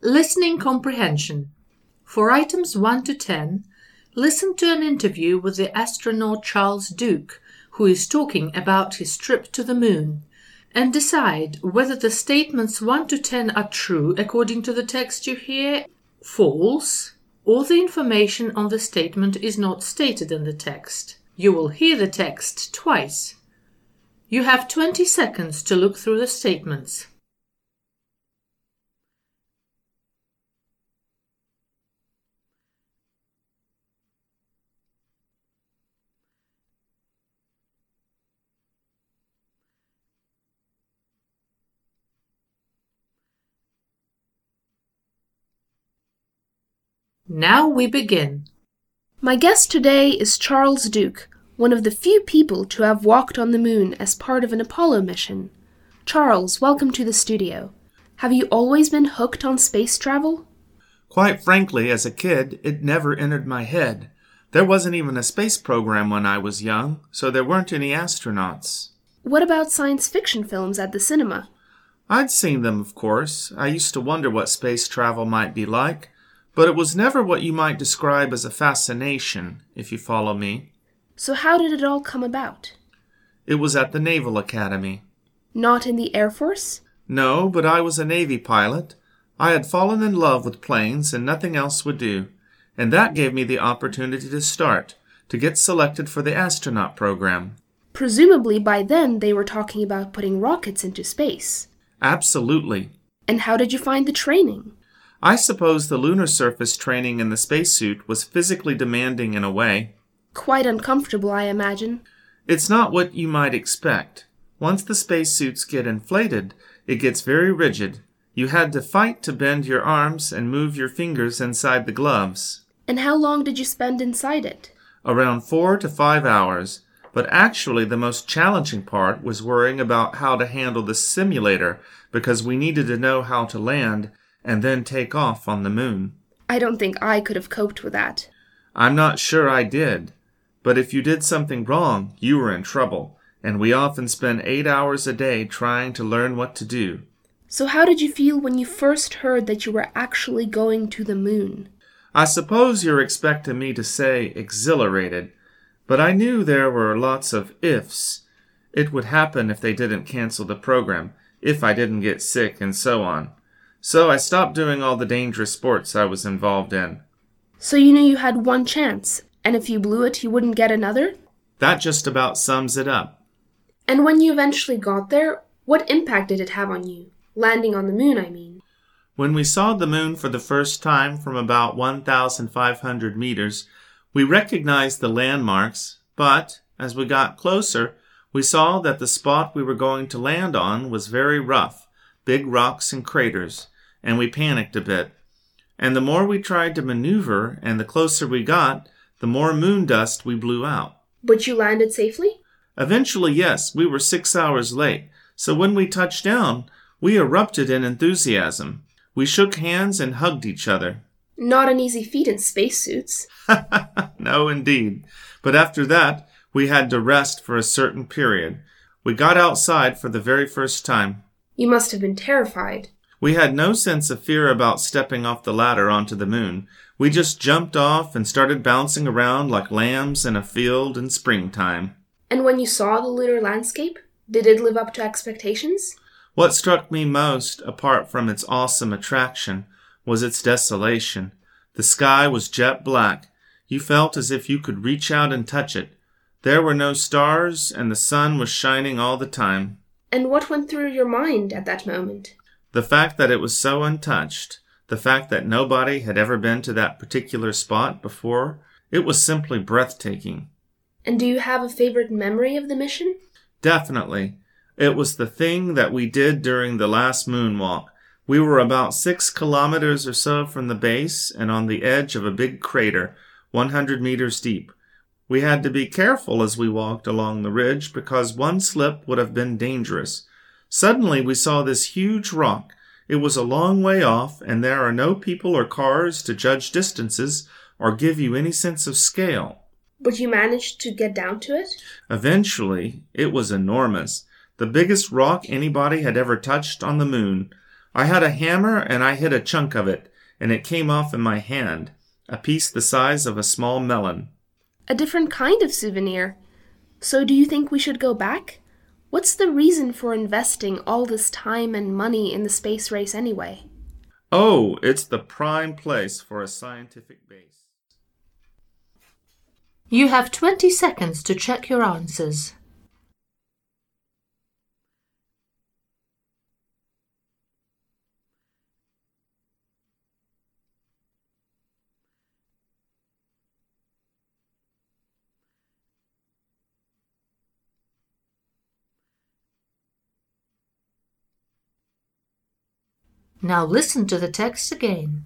Listening comprehension. For items 1 to 10, listen to an interview with the astronaut Charles Duke, who is talking about his trip to the moon, and decide whether the statements 1 to 10 are true according to the text you hear, false, or the information on the statement is not stated in the text. You will hear the text twice. You have 20 seconds to look through the statements. Now we begin. My guest today is Charles Duke, one of the few people to have walked on the moon as part of an Apollo mission. Charles, welcome to the studio. Have you always been hooked on space travel? Quite frankly, as a kid, it never entered my head. There wasn't even a space program when I was young, so there weren't any astronauts. What about science fiction films at the cinema? I'd seen them, of course. I used to wonder what space travel might be like, but it was never what you might describe as a fascination, if you follow me. So how did it all come about? It was at the Naval Academy. Not in the Air Force? No, but I was a Navy pilot. I had fallen in love with planes and nothing else would do, and that gave me the opportunity to get selected for the astronaut program. Presumably by then they were talking about putting rockets into space. Absolutely. And how did you find the training? I suppose the lunar surface training in the spacesuit was physically demanding in a way. Quite uncomfortable, I imagine. It's not what you might expect. Once the spacesuits get inflated, it gets very rigid. You had to fight to bend your arms and move your fingers inside the gloves. And how long did you spend inside it? Around 4 to 5 hours. But actually the most challenging part was worrying about how to handle the simulator, because we needed to know how to land and then take off on the moon. I don't think I could have coped with that. I'm not sure I did. But if you did something wrong, you were in trouble, and we often spent 8 hours a day trying to learn what to do. So how did you feel when you first heard that you were actually going to the moon? I suppose you're expecting me to say exhilarated, but I knew there were lots of ifs. It would happen if they didn't cancel the program, if I didn't get sick, and so on. So I stopped doing all the dangerous sports I was involved in. So you knew you had one chance, and if you blew it, you wouldn't get another? That just about sums it up. And when you eventually got there, what impact did it have on you? Landing on the moon, I mean. When we saw the moon for the first time from about 1,500 meters, we recognized the landmarks, but as we got closer, we saw that the spot we were going to land on was very rough, big rocks and craters, and we panicked a bit. And the more we tried to maneuver and the closer we got, the more moon dust we blew out. But you landed safely? Eventually, yes, we were 6 hours late, so when we touched down, we erupted in enthusiasm. We shook hands and hugged each other. Not an easy feat in spacesuits. No, indeed. But after that, we had to rest for a certain period. We got outside for the very first time. You must have been terrified. We had no sense of fear about stepping off the ladder onto the moon. We just jumped off and started bouncing around like lambs in a field in springtime. And when you saw the lunar landscape, did it live up to expectations? What struck me most, apart from its awesome attraction, was its desolation. The sky was jet black. You felt as if you could reach out and touch it. There were no stars, and the sun was shining all the time. And what went through your mind at that moment? The fact that it was so untouched, the fact that nobody had ever been to that particular spot before, it was simply breathtaking. And do you have a favorite memory of the mission? Definitely. It was the thing that we did during the last moonwalk. We were about 6 kilometers or so from the base and on the edge of a big crater, 100 meters deep. We had to be careful as we walked along the ridge because one slip would have been dangerous. Suddenly we saw this huge rock. It was a long way off, and there are no people or cars to judge distances or give you any sense of scale. But you managed to get down to it? Eventually, it was enormous. The biggest rock anybody had ever touched on the moon. I had a hammer and I hit a chunk of it, and it came off in my hand, a piece the size of a small melon. A different kind of souvenir. So do you think we should go back? What's the reason for investing all this time and money in the space race anyway? Oh, it's the prime place for a scientific base. You have 20 seconds to check your answers. Now listen to the text again.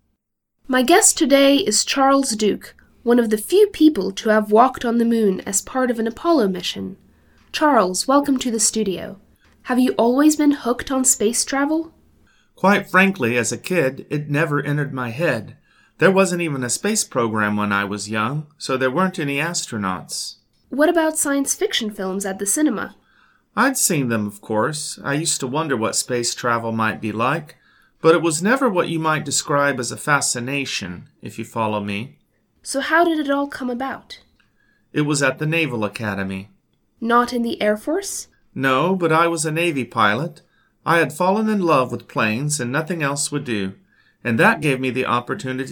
My guest today is Charles Duke, one of the few people to have walked on the moon as part of an Apollo mission. Charles, welcome to the studio. Have you always been hooked on space travel? Quite frankly, as a kid, it never entered my head. There wasn't even a space program when I was young, so there weren't any astronauts. What about science fiction films at the cinema? I'd seen them, of course. I used to wonder what space travel might be like, but it was never what you might describe as a fascination, if you follow me. So how did it all come about? It was at the Naval Academy. Not in the Air Force? No, but I was a Navy pilot. I had fallen in love with planes and nothing else would do, and that gave me the opportunity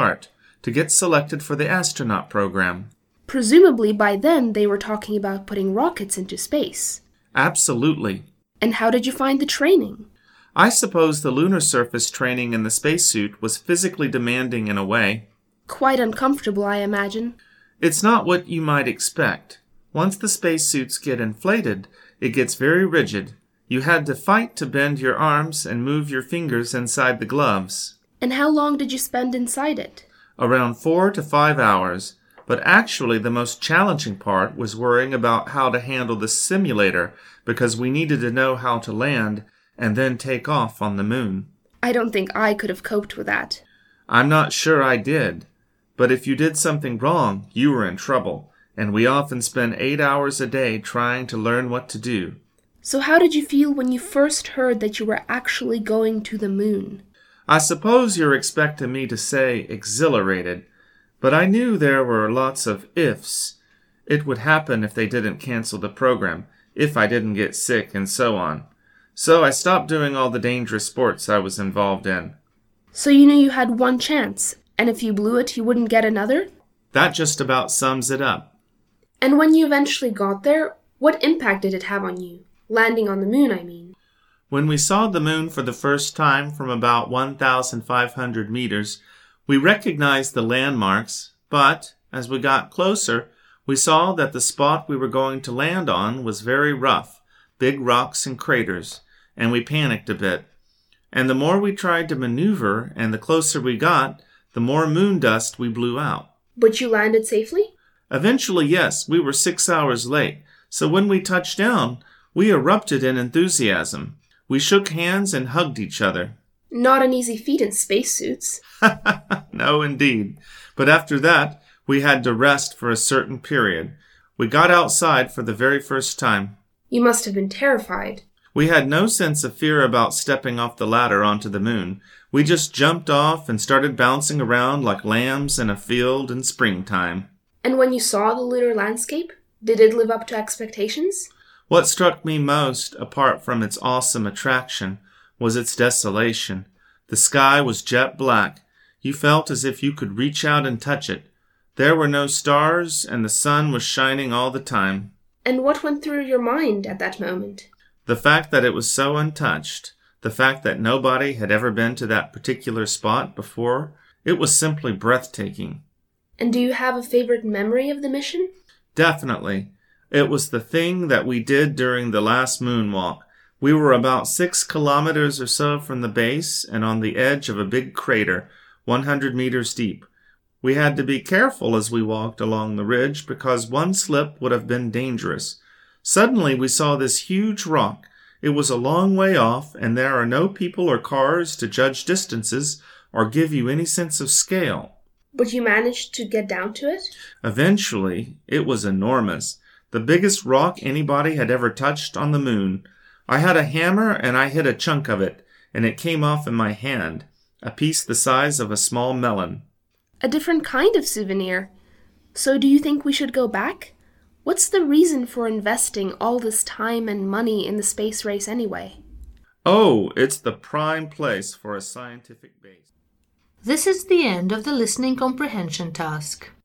to get selected for the astronaut program. Presumably by then they were talking about putting rockets into space. Absolutely. And how did you find the training? I suppose the lunar surface training in the spacesuit was physically demanding in a way. Quite uncomfortable, I imagine. It's not what you might expect. Once the spacesuits get inflated, it gets very rigid. You had to fight to bend your arms and move your fingers inside the gloves. And how long did you spend inside it? Around 4 to 5 hours. But actually the most challenging part was worrying about how to handle the simulator because we needed to know how to land and then take off on the moon. I don't think I could have coped with that. I'm not sure I did. But if you did something wrong, you were in trouble, and we often spent 8 hours a day trying to learn what to do. So how did you feel when you first heard that you were actually going to the moon? I suppose you're expecting me to say exhilarated. But I knew there were lots of ifs. It would happen if they didn't cancel the program, if I didn't get sick, and so on. So I stopped doing all the dangerous sports I was involved in. So you knew you had one chance, and if you blew it, you wouldn't get another? That just about sums it up. And when you eventually got there, what impact did it have on you? Landing on the moon, I mean. When we saw the moon for the first time from about 1,500 meters, we recognized the landmarks, but as we got closer, we saw that the spot we were going to land on was very rough, big rocks and craters, and we panicked a bit. And the more we tried to maneuver and the closer we got, the more moon dust we blew out. But you landed safely? Eventually, yes, we were 6 hours late, so when we touched down, we erupted in enthusiasm. We shook hands and hugged each other. Not an easy feat in spacesuits. No, indeed. But after that, we had to rest for a certain period. We got outside for the very first time. You must have been terrified. We had no sense of fear about stepping off the ladder onto the moon. We just jumped off and started bouncing around like lambs in a field in springtime. And when you saw the lunar landscape, did it live up to expectations? What struck me most, apart from its awesome attraction, was its desolation. The sky was jet black. You felt as if you could reach out and touch it. There were no stars, and the sun was shining all the time. And what went through your mind at that moment? The fact that it was so untouched, the fact that nobody had ever been to that particular spot before, it was simply breathtaking. And do you have a favorite memory of the mission? Definitely. It was the thing that we did during the last moonwalk. We were about 6 kilometers or so from the base and on the edge of a big crater, 100 meters deep. We had to be careful as we walked along the ridge because one slip would have been dangerous. Suddenly we saw this huge rock. It was a long way off, and there are no people or cars to judge distances or give you any sense of scale. But you managed to get down to it? Eventually, it was enormous. The biggest rock anybody had ever touched on the moon. I had a hammer and I hit a chunk of it, and it came off in my hand, a piece the size of a small melon. A different kind of souvenir. So do you think we should go back? What's the reason for investing all this time and money in the space race anyway? Oh, it's the prime place for a scientific base. This is the end of the listening comprehension task.